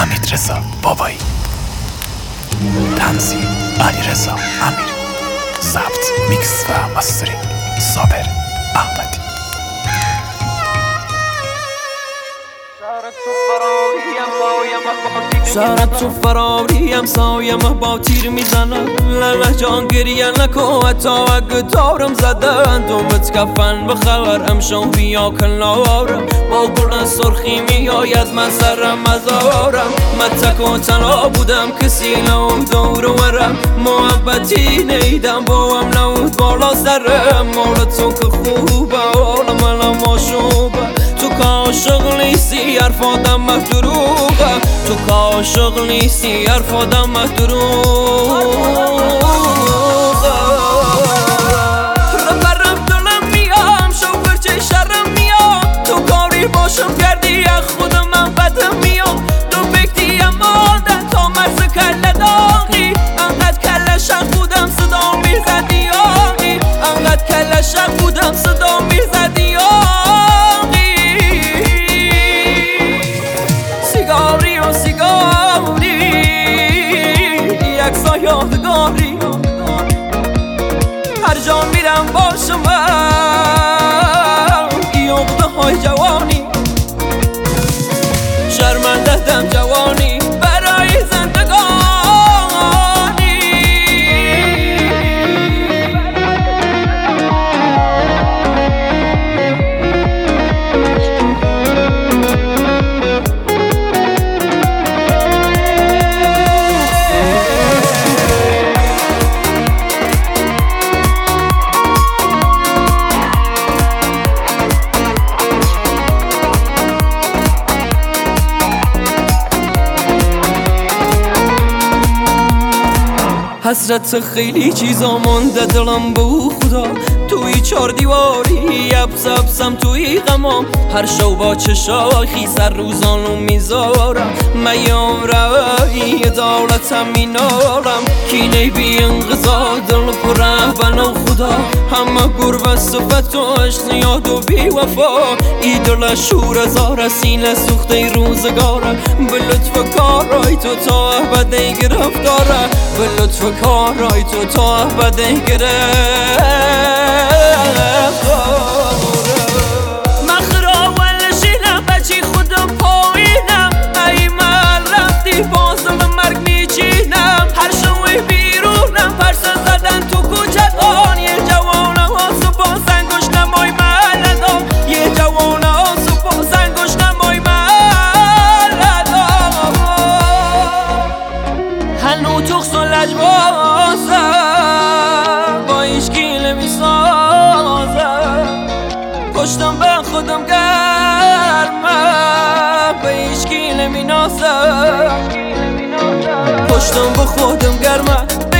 حمیدرضا بابایی، تنظیم علیرضا امیری، ضبط میکس و ماسترینگ صابر احمدی. شهرت تو فراریم سایم با تیر میزنم لله جان گریه نکن حتی اگه دارم زدن دومت کفن بخبر امشو بیا کنارم با گل سرخی میاید من سرم ازارم من تک و تنها بودم کسی نبود دور ورم محبتی نیدم با هم نبود بالا سرم مال تو که خوبه حال منم آشوبه تو که عاشق نیستی حرفادم مهدروغه تو که عاشق نیستی حرفادم مهدروغه رفرم دلم میام شوفر چه شرم میام تو کاری باشم کردی از خودم من بدم میام دو فکتی ماندن تا مرز کله داغی انقدر کله شق بودم صدا میزدی آقی انقدر کله شق بودم صدا میزدی آقی سیگاری و سیگاری یکسا یادگاری هر جا میرم باشم این عقده های جوانی شرمنده دم جوانی برای زندگانی حسرت خیلی چیزا مونده دلم بو خدا توی چار دیواری ابسم توی غمام هر شو با چشاخی سر روزانو میذارم میام روی دولتم مینارم کینه بی انقضا دل پره بنا خدا همه گربه صفت و عشق یاد و بی وفا ای دل شور زار سینه سوخته روزگاره به لطف کارای تو تا ابده گرفتاره به لطف کارای تو تا ابده گرفتاره من خراول شیرم بچی خودم پایینم ای من رفتی بازم مرگ میچینم هر شوی بیرونم پرس زدن تو کوچکان یه جوانه ها صبح زنگوش نمای ملدان یه جوانه ها صبح زنگوش نمای ملدان هنو تخص و لجبازم با ایشکی نمیسازم پشتم به خودم گرمم به ایشکی نمینازم پشتم به خودم گرمم